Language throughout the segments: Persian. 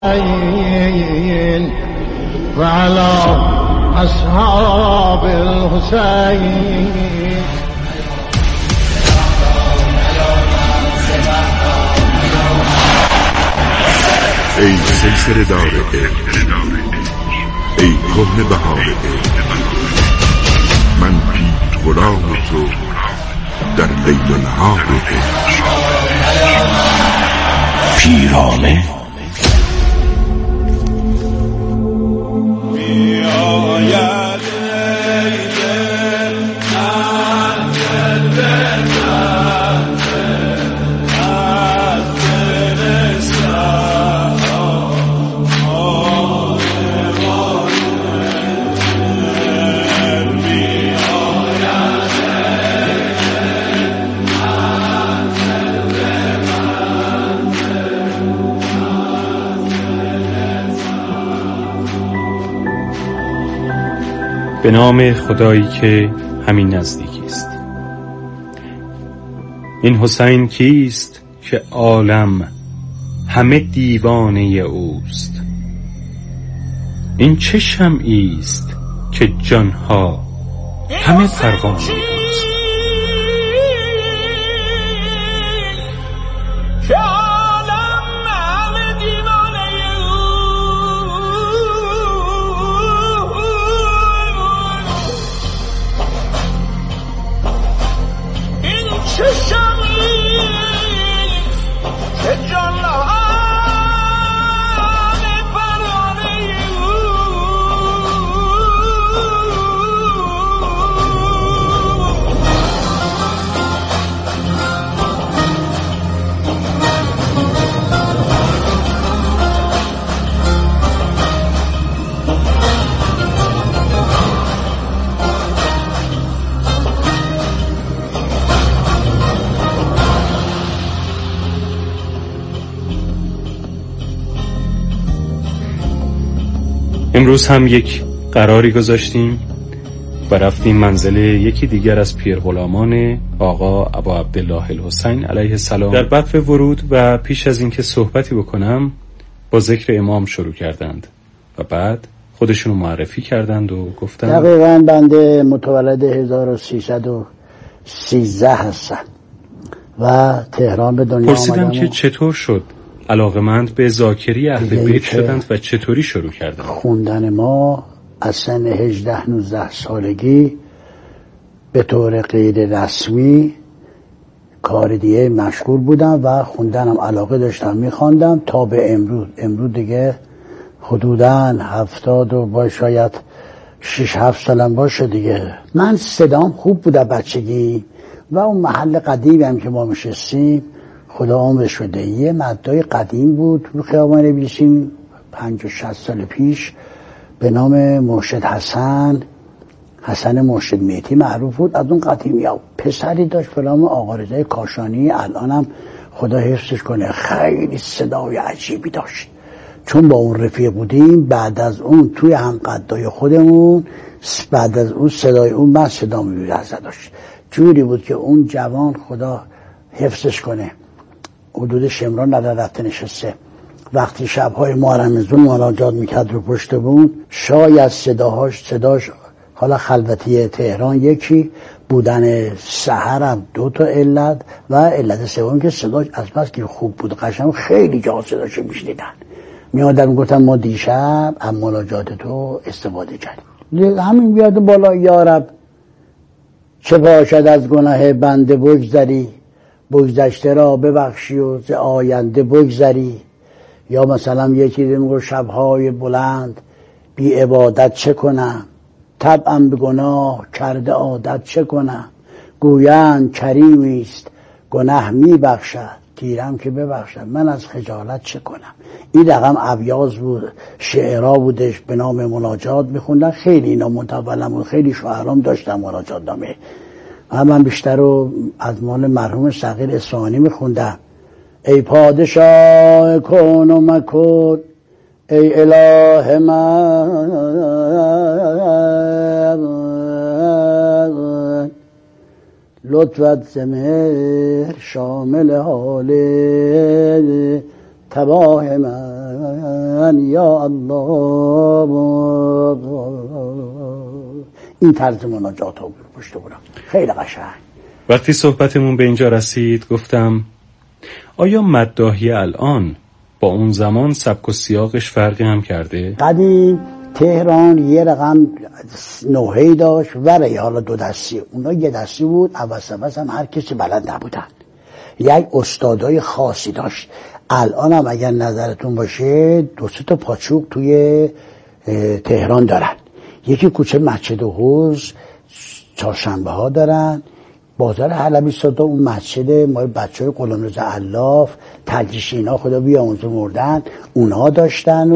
وعلى أصحاب الحسين. ای سلسله دار عشق، ای کهنه بهار عشق، من پیر غلام تو در لیل و نهار عشق. پیرانه به نام خدایی که همین نزدیکی است. این حسین کیست که عالم همه دیوانه اوست؟ این چه شمعی است که جانها همه پروانه اوست؟ امروز هم یک قراری گذاشتیم و رفتیم منزل یکی دیگر از پیرغلامان آقا ابا عبدالله الحسین علیه السلام. در بدو ورود و پیش از اینکه صحبتی بکنم با ذکر امام شروع کردند و بعد خودشونو معرفی کردند و گفتند دقیقاً بنده متولد 1313 هستم و تهران به دنیا پرسیدم که چطور شد علاقمند به ذاکری اهل بیت شدند و چطوری شروع کردند؟ خوندن ما از سن 18-19 سالگی به طور غیر رسمی کار دیگه مشغول بودم و خوندنم علاقه داشتم، میخواندم تا به امروز دیگه حدوداً 70 و شاید 6-7 سالم باشه دیگه. من صدام خوب بود بچگی و اون محل قدیمی هم که ما میشستیم خدا عمرش بده یه مدای قدیم بود رو خیابان ابلیسین 50-60 سال پیش به نام مرشد حسن مرشد مهدی معروف بود. از اون قدیمی ها پسری داشت فلان آقا رضای کاشانی، الانم خدا حفظش کنه، خیلی صدای عجیبی داشت. چون با اون رفیق بودیم بعد از اون توی هم قدای خودمون بعد از اون صدای اون من صدا می‌رزه داشت، جوری بود که اون جوان خدا حفظش کنه حدود شمران ندر رفته نشسته، وقتی شبهای محرم مناجات میکرد رو پشت بون شاید صداش حالا خلوتی تهران یکی بودن سحرم 2 علت و علت سوم که صداش از بس که خوب بود قشنگ خیلی جا صداشو میشنیدن. میادن گفتن ما دیشب از مناجات تو استفاده کردیم. همین بیاد بالا یارب چه باشد از گناه بنده بگذری، بگذشته را ببخشی و ز آینده بگذری. یا مثلا یه چیزی میگه شبهای بلند بی عبادت چه کنم، طبعم به گناه کرده عادت چه کنم. گویند کریمی است گناه میبخشد، گیرم که ببخشد من از خجالت چه کنم. این رقم ابیاز بود، شعرها بودش به نام مناجات میخوندن. خیلی اینا متولم بود، خیلی شاعرام داشتن مناجات نامه. من بیشتر رو از مال مرحوم صغیر اصفهانی میخوندم. ای پادشاه کن و مکن، ای اله من، لطفت زمر شامل حال تباه من. یا الله. این طرز مناجات ها بود پشت بودم، خیلی قشنگ. وقتی صحبتمون به اینجا رسید گفتم آیا مداحی الان با اون زمان سبک و سیاقش فرقی هم کرده؟ قدیم تهران یه رقم نوحه‌ای داشت و ریحان دو دستی، اونا یه دستی بود، عوض هم هر کسی بلد نبودن، یک استادای خاصی داشت. الان هم اگر نظرتون باشه 2-3 تا پاچوق توی تهران دارن، یکی کوچه مسجد حوض چهارشنبه ها دارن، بازار حلبی سادا اون مسجد ما بچهای غلامرضا علاف تجریش اینا خدا بیامرزه مردن اونها داشتن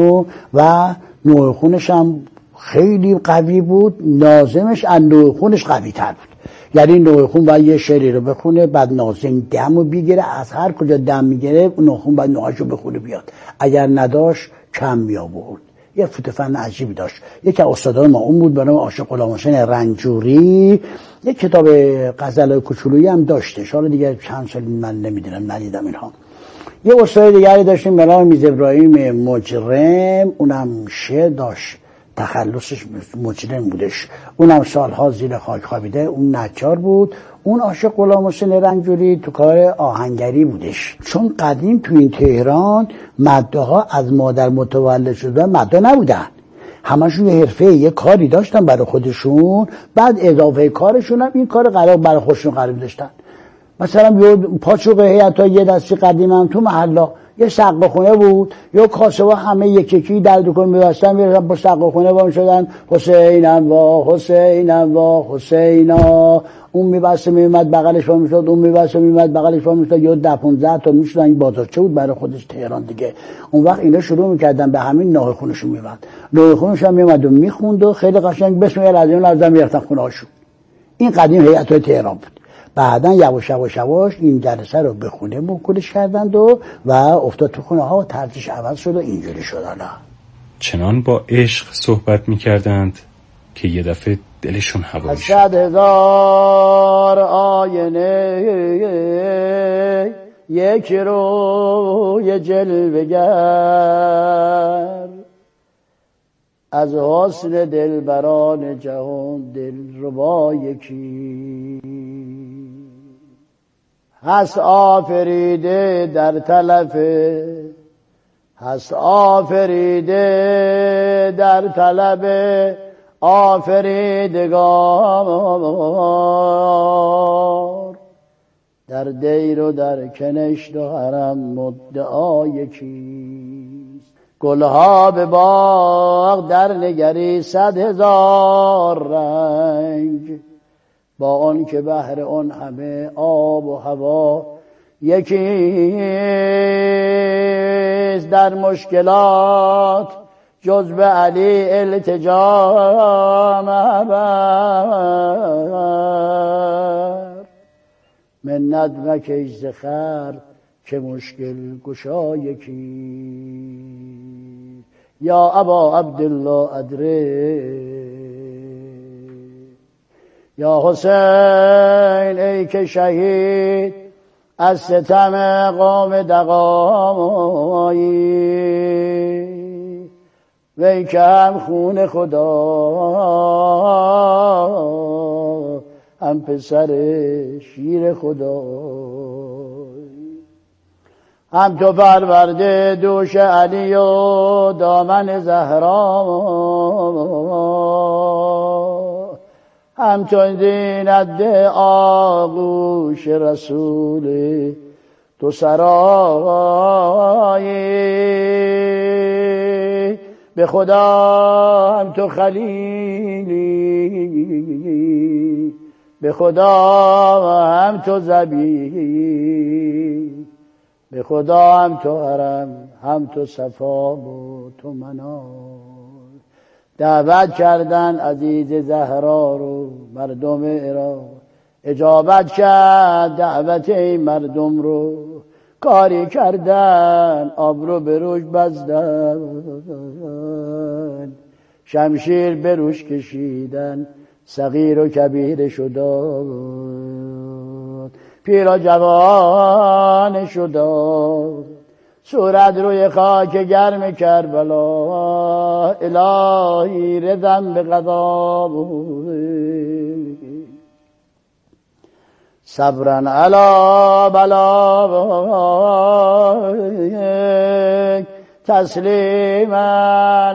و نوع خونش هم خیلی قوی بود، ناظمش از نوع خونش قوی تر بود. یعنی نوع خون باید یه شعری رو بخونه، بعد ناظم دم رو بگیره، از هر کجا دم میگیره نوع خون باید نوعش رو بخونه بیاد، اگر نداشت کم می آورد. یه فوت فن عجیبی داشت. یکی از استادان ما اون بود به نام عاشق غلامحسین رنجوری، یه کتاب غزل‌های کوچولویی هم داشته، حالا دیگه چند سال من نمیدونم ندیدم اینها. یه استاد دیگری داشتیم به نام میرزا ابراهیم مجرم، اونم شعر داشت، تخلصش مجرم بودش، اونم سالها زیر خاک خوابیده، اون نجار بود. اون عاشق غلامحسین رنجوری تو کار آهنگری بودش، چون قدیم تو این تهران مداحا از مادر متولد شده مداح نبودن، همشون یه حرفه یه کاری داشتن برای خودشون، بعد اضافه کارشون هم این کار قرار برای خودشون قرار داشتن. مثلا یه پاچوق هیئت یه دستی قدیم هم تو محلا یه سقا خونه بود، یا کاسه ها همه یکی در دکان می‌بستن میرفتن با سقا خونه وام شدن حسینم وا حسینم وا حسینا، اون میبسته میومد بغلش وام میشد، اون میبسته میومد بغلش وام میشد، یا 10-15 تا میشدن. این بازارچه بود برای خودش تهران دیگه. اون وقت اینا شروع میکردن به همین نوع خونشون میومد، نوع خونش هم میومد و میخوند و خیلی قشنگ بسم الله الرحمن الرحیم میرفتن خونه هاشون. این قدیم هیئت‌های تهران بود. بعدن یواش این جلسه رو به خونه موکولش کردند و افتاد تو خونه ها و طرزش عوض شد و اینجوری شد. حالا چنان با عشق صحبت میکردند که یه دفعه دلشون هوایی شد. 100,000 آینه یک روی جلوه‌گر، از حسن دلبران جهان دلربا یکی، هست آفریده در تلفه، هست آفریده در طلب آفریدگار، در دیر و در کنشت و حرم مدعا یکیست، گلها به باغ در نگری 100,000 رنگ، با آن که بهر آن همه آب و هوا یکیست، در مشکلات جز به علی التجا مبر، منت مکش ز خلق که مشکل گشا یکی، یا ابا عبدالله ادره، یا حسین ای که شهید از ستم قوم دغایی، وی که هم خون خدا هم پسر شیر خدا، هم تو پرورده دوش علی و دامن زهرا، هم تو زینت آغوش رسول تو سرایی، به خدا هم تو خلیلی، به خدا هم تو ذبیح، به خدا هم تو حرم، هم تو صفا و تو منار. دعوت کردن عزیز زهرا رو مردم عراق، اجابت کرد دعوت این مردم رو، کاری کردن آبرو به روش بزدن، شمشیر به روش کشیدن، صغیر و کبیر شداد، پیر و جوان شداد، صورت روی خاک گرم کربلا، الهی رضم به قضا صبرن علی بلا، تسلیما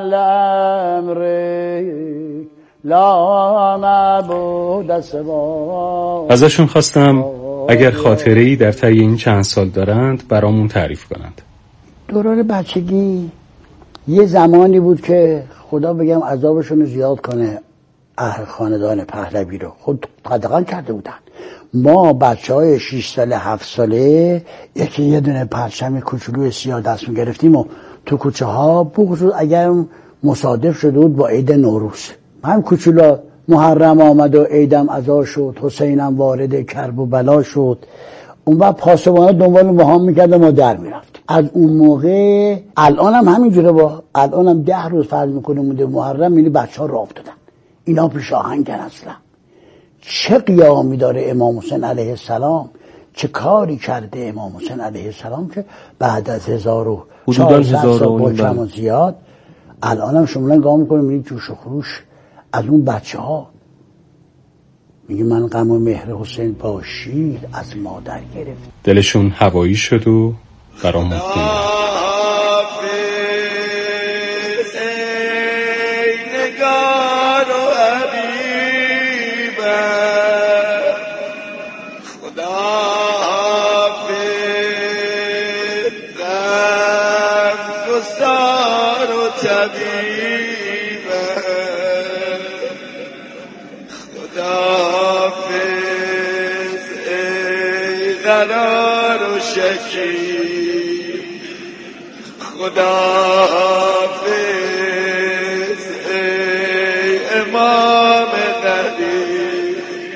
لامرک لا معبود سوا. ازشون خواستم اگر خاطره‌ای در طی این چند سال دارند برامون تعریف کنند. دوران بچگی یه زمانی بود که خدا بگم عذابشون رو زیاد کنه اهل خاندان پهلوی رو خود قدغن کرده بودن. ما بچه های 6 ساله 7 ساله یکی یه دونه پرچم کوچولوی سیاه دست میگرفتیم و تو کوچه ها بخصوص اگر مصادف شده بود با عید نوروز، من کوچولا محرم آمد و عیدم عزا شد، حسینم وارد کرب و بلا شد، اون وقت پاسبانا دنبال ما هم میکرد ما در میرفتیم. از اون موقع الان هم همینجوره، با الان هم 10 روز فرض میکنه مونده محرم، یعنی بچه ها راه افتادن. اینا پیش آهنگن. اصلا چه قیامی داره امام حسین علیه السلام، چه کاری کرده امام حسین علیه السلام که بعد از 1400 سال با کم و زیاد الان هم شما نگاه میکنیم میگه جوش و خروش از اون بچه ها. میگه من غم و مهر حسین با شیر از مادر گرفت. دلشون هوایی شد و برامون قرار و شکیب، خداحافظ ای امام قدیر،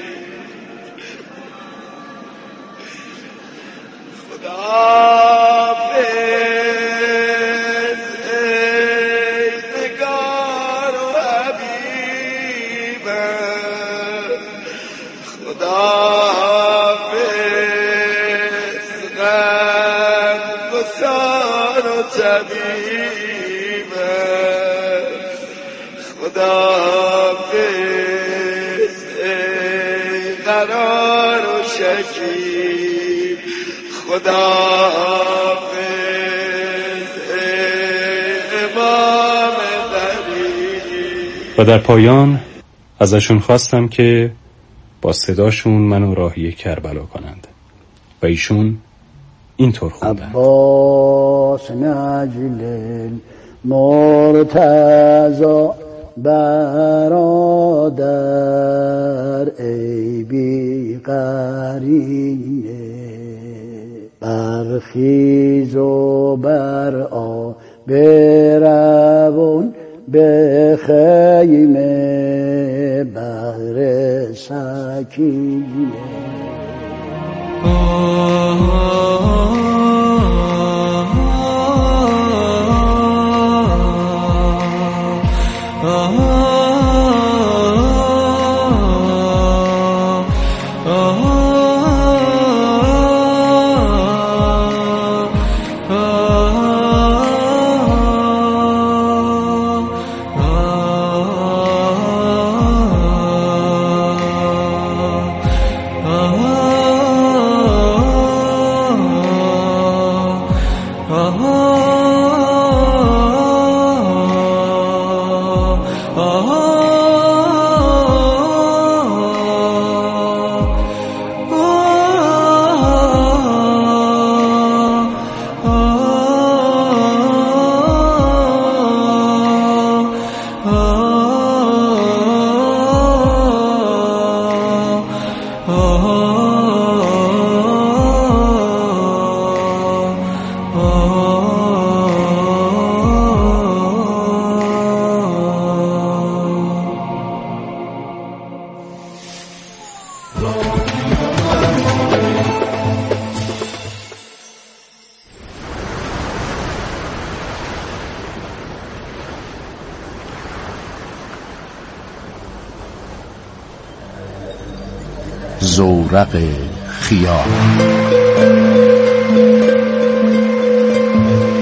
خداحافظ ای نگار و حبیبم، خداحافظ ای قرار و شکیب، خداحافظ ای امام قدیر. و در پایان ازشون خواستم که با صداشون منو راهی کربلا کنند و ایشون اینطور خوندن: عباس نجل مرتضی برادر ای بی قرینه، برخیز و بر آب روان به خیمه بهر سکینه. زورق خیال.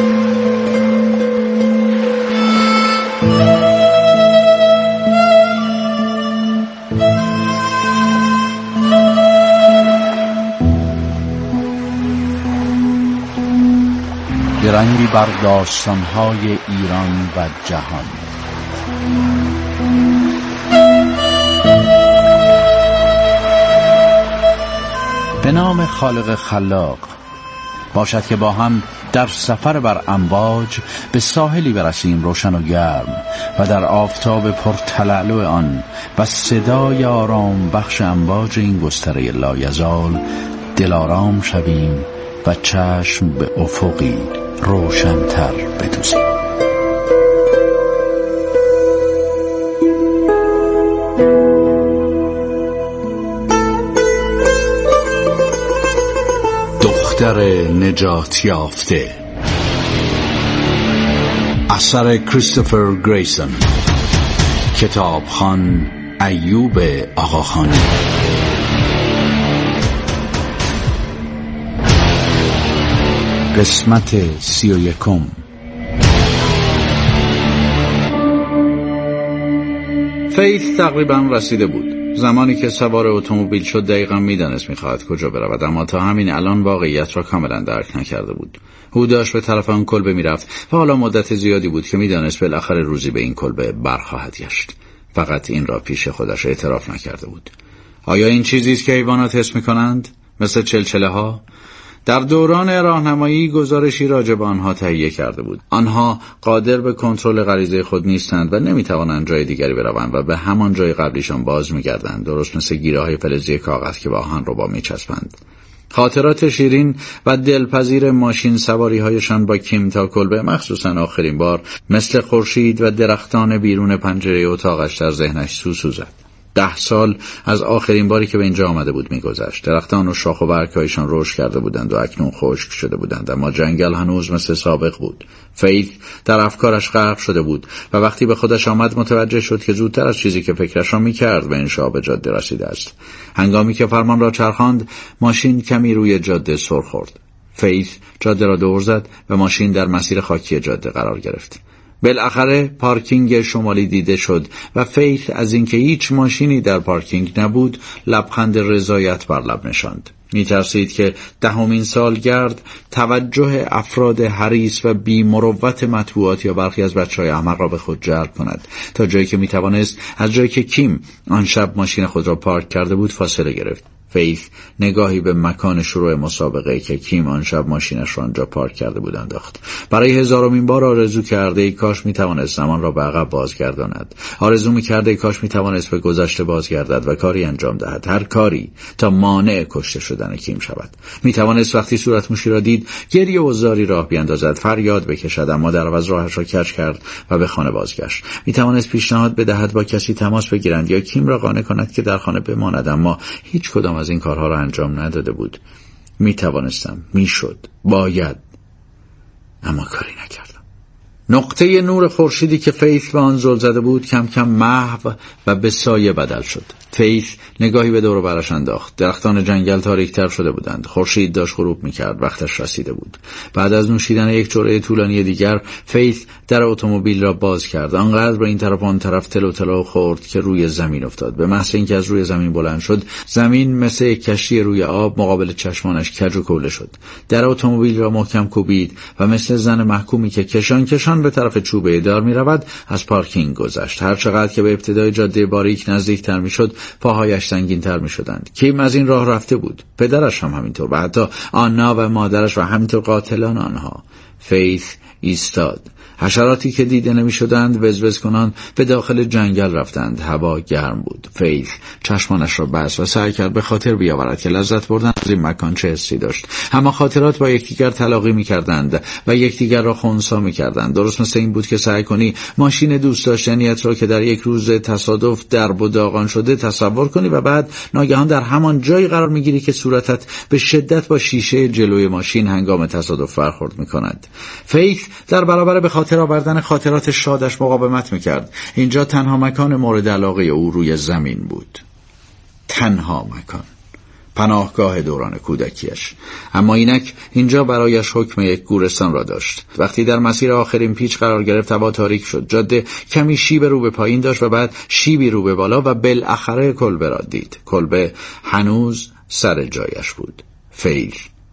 بر داستان‌های ایران و جهان. به نام خالق خلاق. باشد که با هم در سفر بر امواج به ساحلی برسیم روشن و گرم و در آفتاب پرتلالو آن و صدای آرام بخش امواج این گستره لایزال دلارام شویم و چشم به افقی روشن‌تر بدوزیم. دختر نجات یافته، اثر کریستوفر گریسون، کتابخوان ایوب آقاخانی. قسمت 31. فیث تقریبا رسیده بود. زمانی که سوار اتومبیل شد دقیقا میدانست میخواهد کجا برود، اما تا همین الان واقعیت را کاملا درک نکرده بود. او داشت به طرف آن کلبه میرفت و حالا مدت زیادی بود که میدانست بالاخره روزی به این کلبه برخواهد گشت. فقط این را پیش خودش اعتراف نکرده بود. آیا این چیزی است که حیوانات حس میکنند؟ مثل چلچله ها؟ در دوران راهنمایی گزارشی راجع به آنها تهیه کرده بود. آنها قادر به کنترل غریزه خود نیستند و نمیتوانند جای دیگری بروند و به همان جای قبلیشان باز میگردند، درست مثل گیره‌های فلزی کاغذ که به آهن ربا میچسبند. خاطرات شیرین و دلپذیر ماشین سواری‌هایشان با کیم تا کلبه، مخصوصا آخرین بار، مثل خورشید و درختان بیرون پنجره اتاقش در ذهنش سوسوزد. 10 سال از آخرین باری که به اینجا آمده بود میگذشت. درختان و شاخ و برگ‌هایشان رشد کرده بودند و اکنون خشک شده بودند، اما جنگل هنوز مثل سابق بود. فیث در افکارش غرق شده بود و وقتی به خودش آمد متوجه شد که زودتر از چیزی که فکرش را می‌کرد به انشا به جاده رسیده است. هنگامی که فرمان را چرخاند، ماشین کمی روی جاده سر خورد. فیث جاده را دور زد و ماشین در مسیر خاکی جاده قرار گرفت. بالاخره پارکینگ شمالی دیده شد و فیث از اینکه هیچ ماشینی در پارکینگ نبود لبخند رضایت بر لب نشاند. می‌ترسید که 10مین سالگرد توجه افراد حریص و بی‌مروت مطبوعات یا برخی از بچه‌های احمق را به خود جلب کند، تا جایی که می‌توانست از جایی که کیم آن شب ماشین خود را پارک کرده بود فاصله گرفت. فیث نگاهی به مکان شروع مسابقه که کیم آن شب ماشینش را آنجا پارک کرده بود انداخت. برای 1000مین بار آرزو کرده ای کاش میتوانست زمان را به عقب بازگرداند. آرزو میکرده ای کاش میتوانست به گذشته بازگردد و کاری انجام دهد، هر کاری، تا مانع کشته شدن کیم شود. میتوانست وقتی صورتموشی را دید گریه و زاری راه بیاندازد، فریاد بکشد، اما در عوض راهش را کج کرد و به خانه بازگشت. میتوانست پیشنهاد بدهد با کسی تماس بگیرند یا کیم را قانع کند که در خانه بماند، اما هیچ کدام از این کارها را انجام نداده بود. میتوانستم، میشد، باید، اما کاری نکردم. نقطه نور خورشیدی که فیث به آن زل زده بود کم کم محو و به سایه بدل شد. فیث نگاهی به دور و برش انداخت. درختان جنگل تاریک‌تر شده بودند. خورشید داشت غروب می‌کرد. وقتش رسیده بود. بعد از نوشیدن یک جرعه طولانی دیگر، فیث در اتومبیل را باز کرد. آنقدر به این طرف آن طرف تلو تلو خورد که روی زمین افتاد. به محض اینکه از روی زمین بلند شد، زمین مثل یک کشتی روی آب مقابل چشمانش کج و کوله شد. در اتومبیل را محکم کوبید و مثل زن محکومی که کشان به طرف چوبه دار می‌رود، از پارکینگ گذشت. هر چقدر که به ابتدای جاده باریک نزدیک‌تر می‌شد، پاهایش سنگین‌تر می‌شدند. کیم از این راه رفته بود، پدرش هم همینطور و حتی آنا و مادرش و همینطور قاتلان آنها. فیث ایستاد. حشراتی که دیده نمی‌شدند وزوز کنان به داخل جنگل رفتند. هوا گرم بود. فیث چشمانش را بست و سعی کرد به خاطر بیاورد که لذت بردن از این مکان چه حسی داشت. اما خاطرات با یکدیگر تلاقی می‌کردند و یکدیگر را خنثی می‌کردند. درست مثل این بود که سعی کنی ماشین دوست داشتنیت را که در یک روز تصادف درب و داغان شده تصور کنی و بعد ناگهان در همان جایی قرار می‌گیری که صورتت به شدت با شیشه جلوی ماشین هنگام تصادف برخورد می‌کند. فیث در برابر به خاطر آوردن خاطرات شادش مقاومت میکرد. اینجا تنها مکان مورد علاقه او روی زمین بود. تنها مکان. پناهگاه دوران کودکیش. اما اینک اینجا برایش حکم یک گورستان را داشت. وقتی در مسیر آخرین پیچ قرار گرفت هوا تاریک شد. جاده کمی شیب رو به پایین داشت و بعد شیبی رو به بالا و بالاخره کلبه را دید. کلبه هنوز سر جایش بود. فیث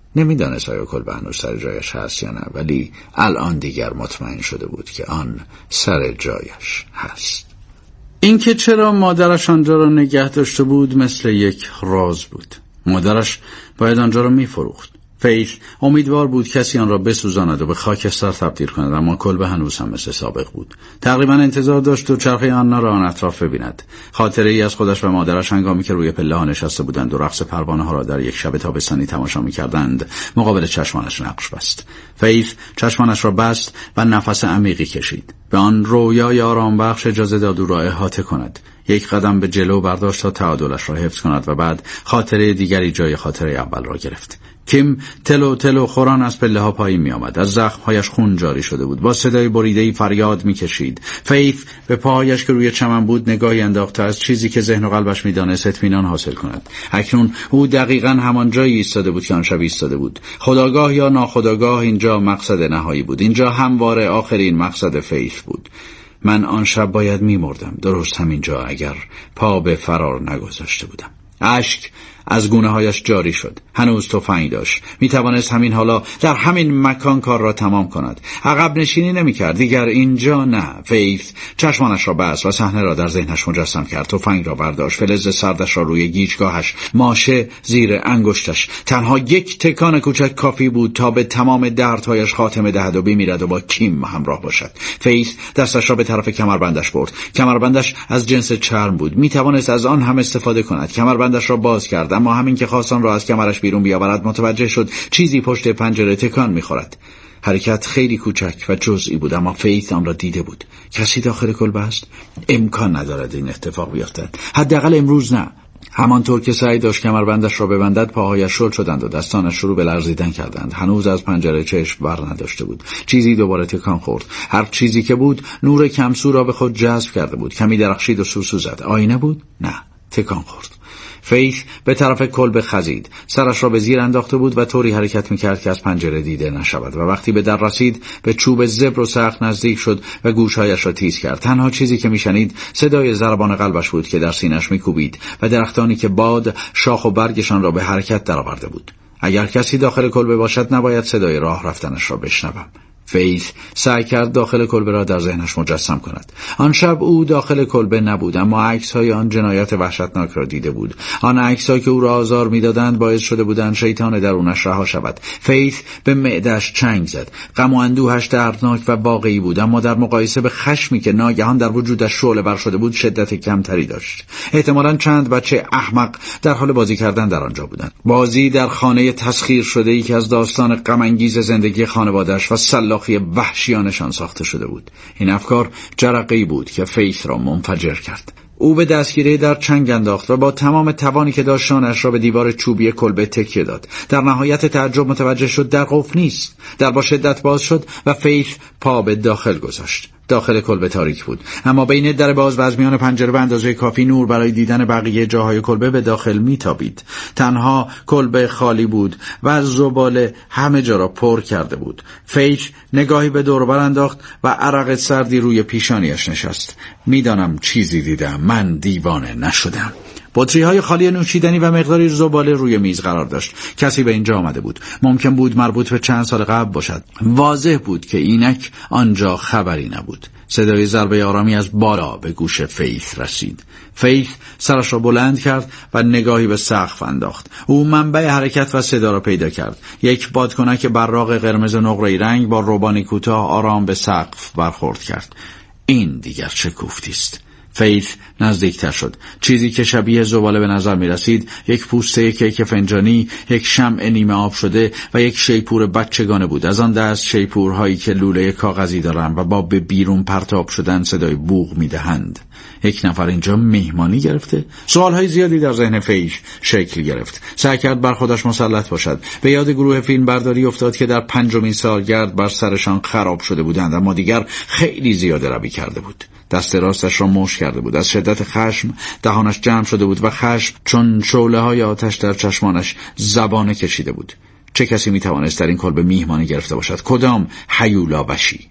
نمیدانست آیا کلبه هنوز سر جایش هست یا نه، ولی الان دیگر مطمئن شده بود که آن سر جایش هست. اینکه چرا مادرش آنجا را نگه داشته بود مثل یک راز بود. مادرش باید آنجا را میفروخت. فیث امیدوار بود کسی آن را بسوزاند و به خاکستر تبدیل کند، اما کلبه هنوز هم مثل سابق بود. تقریبا انتظار داشت دوچرخه آن را آن اطراف ببیند. خاطره ای از خودش و مادرش هنگامی که روی پله ها نشسته بودند و رقص پروانه ها را در یک شب تابستانی تماشا می‌کردند مقابل چشمانش نقش بست. فیث چشمانش را بست و نفس عمیقی کشید. به آن رویای آرام بخش اجازه داد او را احاطه کند. یک قدم به جلو برداشت تا تعادلش را حفظ کند و بعد خاطره دیگری جای خاطره اول را گرفت. کیم تلو تلو خوران از پله ها پایین می آمد. از زخمهایش خون جاری شده بود. با صدای بریده‌ای فریاد می کشید. فیث به پاهایش که روی چمن بود نگاهی انداخت تا از چیزی که ذهن و قلبش می دانست اطمینان حاصل کند. اکنون او دقیقاً همان جایی ایستاده بود که آن شب ایستاده بود. خودآگاه یا ناخودآگاه اینجا مقصد نهایی بود. اینجا همواره آخرین مقصد فیث بود. من آن شب باید می مردم، درست همینجا، اگر پا به فرار نگذاشته بودم. اشک از گونه‌هایش جاری شد. هنوز تفنگ داشت. می‌توانست همین حالا در همین مکان کار را تمام کند. عقب نشینی نمی‌کرد. دیگر اینجا نه. فیث چشمانش را بست و صحنه را در ذهنش مجسم کرد. تفنگ را برداشت. فلز سردش را روی گیجگاهش، ماشه زیر انگشتش. تنها یک تکان کوچک کافی بود تا به تمام دردهایش خاتمه دهد و بمیرد و با کیم همراه باشد. فیث دستش را به طرف کمربندش برد. کمربندش از جنس چرم بود. می‌توانست از آن هم استفاده کند. کمربندش را باز کرد، اما همین که خواست آن را از کمرش بیرون بیاورد متوجه شد چیزی پشت پنجره تکان می‌خورد. حرکت خیلی کوچک و جزئی بود، اما فیث آن را دیده بود. کسی داخل کلبه است؟ امکان ندارد این اتفاق بیفتد، حداقل امروز نه. همانطور که سعی داشت کمربندش را ببندد پاهایش شل شدند و دستانش شروع به لرزیدن کردند. هنوز از پنجره چشم بر نداشته بود. چیزی دوباره تکان خورد. هر چیزی که بود نور کمسو را به خود جذب کرده بود. کمی درخشید و سوسو زد. آینه بود؟ نه، تکان خورد. فیث به طرف کلبه خزید. سرش را به زیر انداخته بود و طوری حرکت می‌کرد که از پنجره دیده نشود و وقتی به در رسید به چوب زبر و سخت نزدیک شد و گوشهایش را تیز کرد. تنها چیزی که میشنید صدای ضربان قلبش بود که در سینه‌اش میکوبید و درختانی که باد شاخ و برگشان را به حرکت درآورده بود. اگر کسی داخل کلبه باشد نباید صدای راه رفتنش را بشنوم. فیث سعی کرد داخل کلبه را در ذهنش مجسم کند. آن شب او داخل کلبه نبود، اما عکس‌های آن جنایت وحشتناک را دیده بود. آن عکس‌هایی که او را آزار می‌دادند باعث شده بودند شیطان درونش رها شود. فیث به معده‌اش چنگ زد. غم و اندوهش دردناک و واقعی بود، اما در مقایسه به خشمی که ناگهان در وجودش شعله‌ور شده بود شدت کمتری داشت. احتمالاً چند بچه احمق در حال بازی کردن در آنجا بودند. بازی در خانه تسخیر شده‌ای که از داستان غم انگیز زندگی خانواده‌اش و سلاخی وحشیانشان ساخته شده بود. این افکار جرقه‌ای بود که فیث را منفجر کرد. او به دستگیره در چنگ انداخت و با تمام توانی که داشت شانه‌اش را به دیوار چوبی کلبه تکیه داد. در نهایت تعجب متوجه شد در قفل نیست. در با شدت باز شد و فیث پا به داخل گذاشت. داخل کلبه تاریک بود، اما بین در باز و از میان پنجره به اندازه کافی نور برای دیدن بقیه جاهای کلبه به داخل میتابید. تنها کلبه خالی بود و زباله همه جا را پر کرده بود. فیث نگاهی به دور و بر انداخت و عرق سردی روی پیشانیش نشست. میدانم چیزی دیدم، من دیوانه نشدم. بطری‌های خالی نوشیدنی و مقداری زباله روی میز قرار داشت. کسی به اینجا آمده بود. ممکن بود مربوط به چند سال قبل باشد. واضح بود که اینک آنجا خبری نبود. صدای ضربه آرامی از بالا به گوش فیث رسید. فیث سرش را بلند کرد و نگاهی به سقف انداخت. او منبع حرکت و صدا را پیدا کرد. یک بادکنک براق قرمز نقره‌ای رنگ با روبانی کوتاه آرام به سقف برخورد کرد. این دیگر چه کوفتی است؟ فیث نزدیکتر شد. چیزی که شبیه زباله به نظر می رسید یک پوسته کیک فنجانی، یک شمع نیمه آب شده و یک شیپور بچگانه بود. از آن دست شیپورهایی که لوله کاغذی دارند و با به بیرون پرتاب شدن صدای بوق می دهند. یک نفر اینجا مهمانی گرفته؟ سوالهای زیادی در ذهن فیث شکل گرفت. سعی کرد بر خودش مسلط باشد. به یاد گروه فیلم برداری افتاد که در 5مین سالگرد بر سرشان خراب شده بودند، اما دیگر خیلی زیاده روی کرده بود. دست راستش را مشت کرده بود. از شدت خشم دهانش جمع شده بود و خشم چون شعله‌های آتش در چشمانش زبانه کشیده بود. چه کسی میتوانست در این کلبه میهمانی گرفته باشد؟ کدام هیولا بشی؟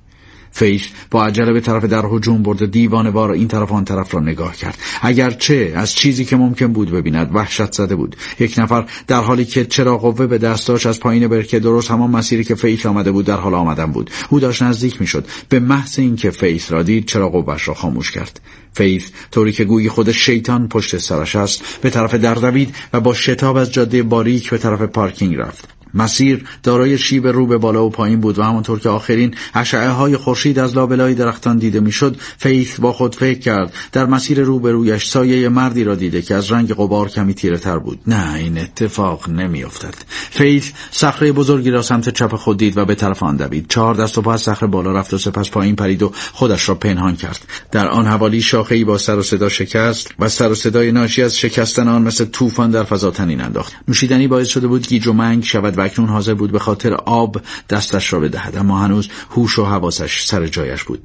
فیث با عجله به طرف در هجوم برد و دیوانه‌وار این طرف آن طرف را نگاه کرد. اگرچه از چیزی که ممکن بود ببیند وحشت زده بود. یک نفر در حالی که چراغ قوه به دست داشت از پایین برکه درست همان مسیری که فیث آمده بود در حال آمدن بود. او داشت نزدیک میشد. به محض اینکه فیث را دید چراغ قوه‌اش را خاموش کرد. فیث طوری که گویی خود شیطان پشت سرش است به طرف در دوید و با شتاب از جاده باریک به طرف پارکینگ رفت. مسیر دارای شیب رو به بالا و پایین بود و همانطور که آخرین اشعه‌های خورشید از لابلای درختان دیده میشد، فیث با خود فکر کرد در مسیر رو به رویش سایه مردی را دیده که از رنگ غبار کمی تیره تر بود. نه، این اتفاق نمیافتد. فیث صخره بزرگی را سمت چپ خود دید و به طرف آن دوید. 4 دست و پا از صخره بالا رفت و سپس پایین پرید و خودش را پنهان کرد. در آن حوالی شاخه‌ای با سر و صدا شکست و سر و صدای ناشی از شکستن آن مثل طوفان در فضا تنین انداخت. نوشیدنی باعث شده بود گیج و منگ شود و اکنون حاضر بود به خاطر آب دستش را بدهد، اما هنوز هوش و حواسش سر جایش بود.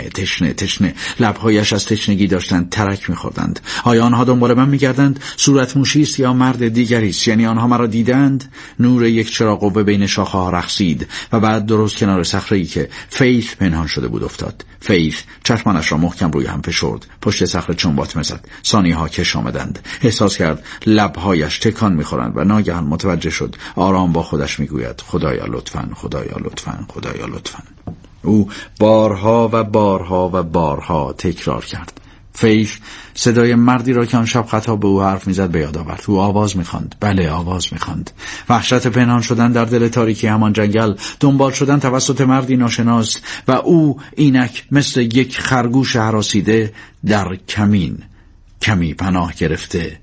تشنه لبهایش از تشنگی داشتند ترک می‌خوردند. آیا آنها دنبال من می‌گردند؟ صورت موشی است یا مرد دیگری است؟ یعنی آنها مرا دیدند؟ نور یک چراغ قوه بین شاخه‌ها رقصید و بعد درست کنار صخره‌ای که فیث پنهان شده بود افتاد. فیث چشمانش را محکم روی هم فشرد. پشت صخره چنبات می‌زد. ثانیه‌ها کش آمدند. احساس کرد لبهایش تکان می‌خورند و ناگهان متوجه شد آرام با خودش میگوید خدایا لطفاً، خدایا لطفاً، خدایا لطفاً. او بارها و بارها و بارها تکرار کرد. فیث صدای مردی را که آن شب خطاب به او حرف میزد به یاد آورد. او آواز میخواند. بله، آواز میخواند. وحشت پنهان شدن در دل تاریکی همان جنگل، دنبال شدن توسط مردی ناشناس و او اینک مثل یک خرگوش هراسیده در کمین، کمی پناه گرفته،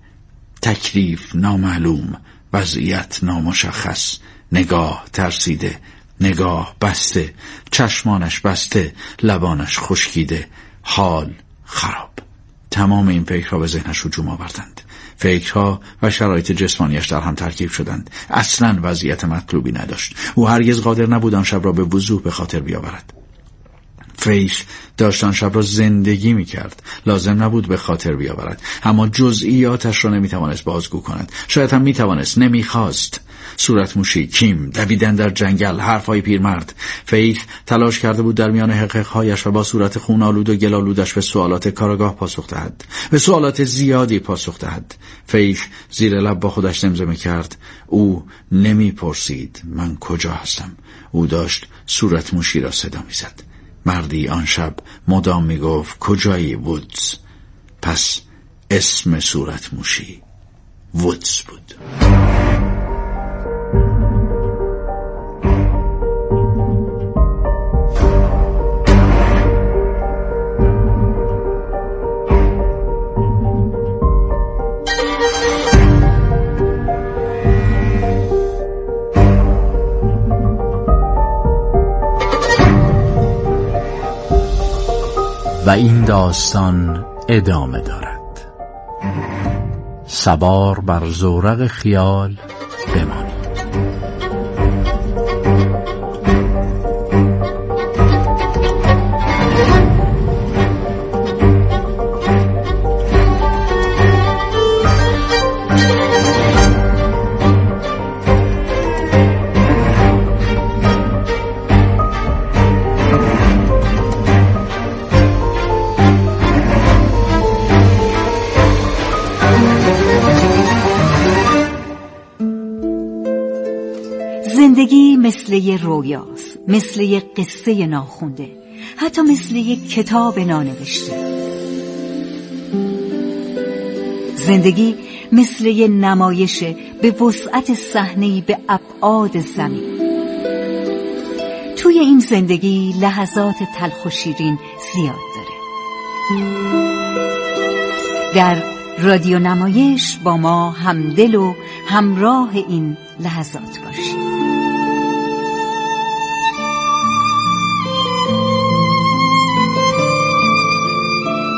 تکلیف نامعلوم، وضعیت نامشخص، نگاه ترسیده، نگاه بسته، چشمانش بسته، لبانش خشکیده، حال خراب. تمام این فکرها به ذهنش هجوم آوردند. فکرها و شرایط جسمانیش در هم ترکیب شدند. اصلاً وضعیت مطلوبی نداشت. او هرگز قادر نبود آن شب را به وضوح به خاطر بیاورد. فیث داشت آن شب را زندگی می کرد. لازم نبود به خاطر بیاورد، اما جزئیاتش را نمی توانست بازگو کند. شاید هم می توانست، نمی خواست. صورت موشی، کیم، دویدن در جنگل، حرفهای پیرمرد. فیث تلاش کرده بود در میان حقیقهایش و با صورت خونالود و گلالودش به سوالات کارآگاه پاسخ دهد، به سوالات زیادی پاسخ دهد. فیث زیر لب با خودش زمزمه کرد. او نمی پرسید من کجا هستم. او داشت صورت موشی را صدا می زد. مردی آن شب مدام می گفت کجایی؟ وودز. پس اسم صورت موشی وودز بود. و این داستان ادامه دارد. سوار بر زورق خیال بمانید. زندگی مثل یه رویاست، مثل یه قصه ناخونده، حتی مثل یه کتاب نانوشته. زندگی مثل یه نمایشه به وسعت صحنه‌ای به ابعاد زمین. توی این زندگی لحظات تلخ و شیرین زیاد داره. در رادیو نمایش با ما همدل و همراه این لحظات باشید.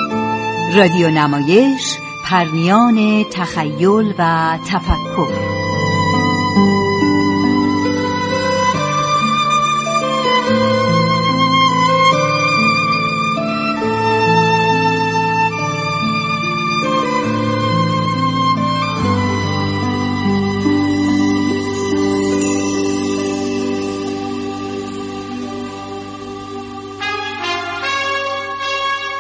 رادیو نمایش، پرنیان تخیل و تفکر.